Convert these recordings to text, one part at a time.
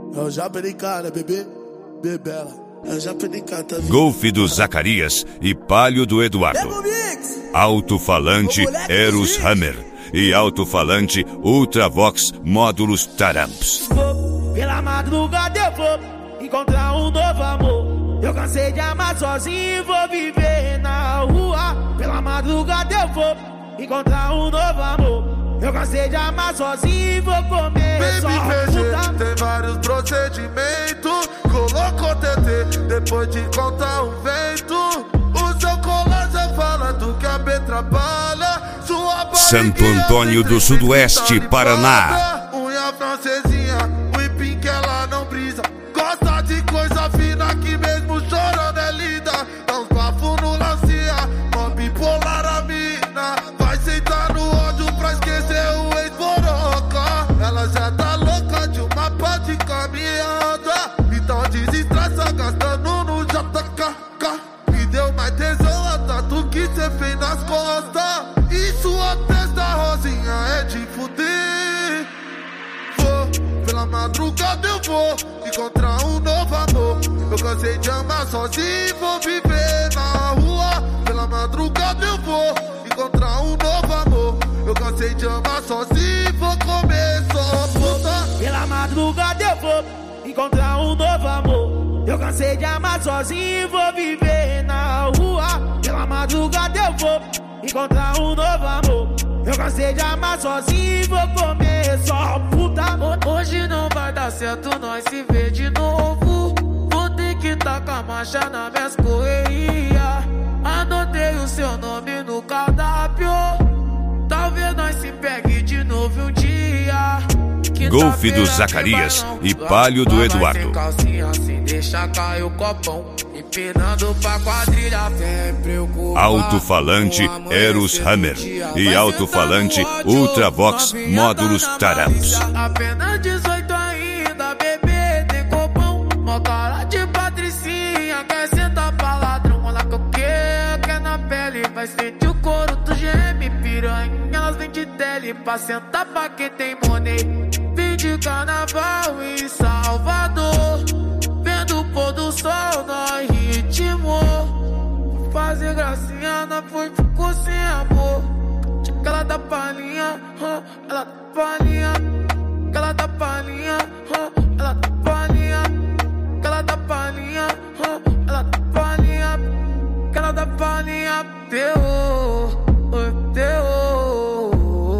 Eu já pericar, né, bebê? Bebela. Eu já pericar, tá vendo? Golf do Zacarias e Palio do Eduardo. Alto-falante Eros Hammer e alto-falante Ultravox Módulos Taramps. Pela madrugada eu vou encontrar um novo amor. Eu cansei de amar sozinho e vou viver na rua. Pela madrugada eu vou encontrar um novo amor. Eu cansei de amar sozinho e vou comer só puta. Tem vários procedimentos. Colocou TT depois de contar um vento. O seu colar já fala do que a B trabalha. Santo Antônio do Sudoeste, Paraná. Unha francesinha, o whipping que ela não brisa. Gosta de coisa fina que mesmo chorando é linda. Dá uns bafos no lancia, mó bipolar a mina. Vai sentar no ódio pra esquecer o ex-boroca. Ela já tá louca de uma pá de caminhada. Então desestressa gastando no JKK. Me deu mais tesão a tatu que cê fez nas costas. E sua testa rosinha é de fuder. Vou, pela madrugada eu vou encontrar um novo amor. Eu cansei de amar sozinho, vou viver na rua. Pela madrugada eu vou encontrar um novo amor. Eu cansei de amar sozinho, vou comer só puta. Pela madrugada eu vou encontrar um novo amor. Eu cansei de amar sozinho e vou viver na rua. Pela madrugada eu vou encontrar um novo amor. Eu cansei de amar sozinho e vou comer só puta. Hoje não vai dar certo nós se ver de novo. Vou ter que tacar marcha na minhas correias. Anotei o seu nome no cardápio. Talvez nós se pegue de novo um dia. Golf do Zacarias e Palio do Eduardo. Deixa cair o copão, empinando pra quadrilha. Alto-falante Eros Hammer e alto-falante Ultravox Módulos Taramps. Apenas 18 ainda, bebê, tem copão. Mó cara de patricinha, quer sentar pra ladrão. Olha que eu quero na pele, vai sentir o couro do geme. Piranha, elas vêm de tele pra sentar pra quem tem money. Vim de carnaval em Salvador, vendo o pôr do sol no ritmo. Fazer gracinha, não foi, ficou sem amor. Ela dá palhinha, ela dá palhinha. Ela dá palhinha, ela dá palhinha. Ela dá palhinha, ela dá palhinha. Ela dá palhinha, terror, terror.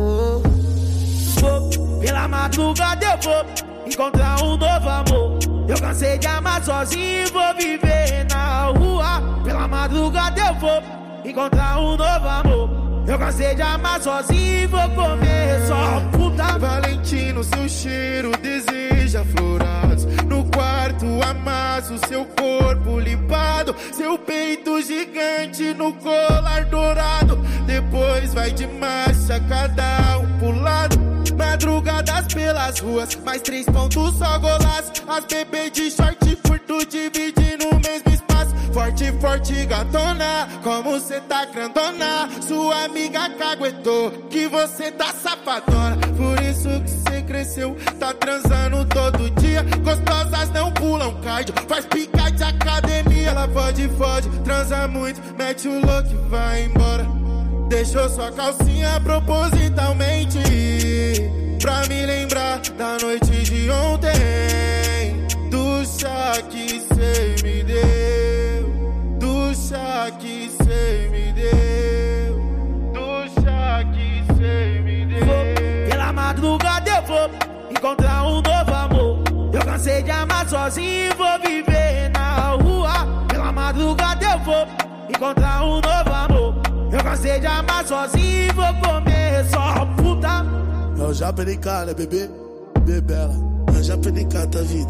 Pela madrugada eu vou encontrar um novo amor. Eu cansei de amar sozinho e vou viver na rua. Pela madrugada eu vou encontrar um novo amor. Eu cansei de amar sozinho e vou comer só puta. Valentino, seu cheiro deseja florados. No quarto amasso seu corpo limpado. Seu peito gigante no colar dourado. Depois vai de marcha, cada um pro lado. Madrugadas pelas ruas, mais 3 pontos só golaço. As bebês de short curto dividindo o mesmo espaço. Forte, forte gatona, como cê tá grandona. Sua amiga caguetou que você tá safadona. Por isso que cê cresceu, tá transando todo dia. Gostosas não pulam cardio, faz pica de academia. Ela fode, transa muito, mete o louco e vai embora. Deixou sua calcinha propositalmente pra me lembrar da noite de ontem. Do chá que cê me deu, do chá que cê me deu, do chá que cê me deu. Pela madrugada eu vou encontrar um novo amor. Eu cansei de amar sozinho e vou viver na rua. Pela madrugada eu vou encontrar um novo amor. Eu cansei de amar sozinho e vou comer só puta. Eu já pericar, né, bebê? Bebela. Eu já pericar, tá vida.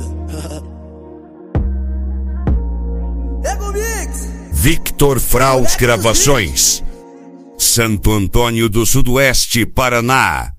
Victor Fraus Gravações, Santo Antônio do Sudoeste, Paraná.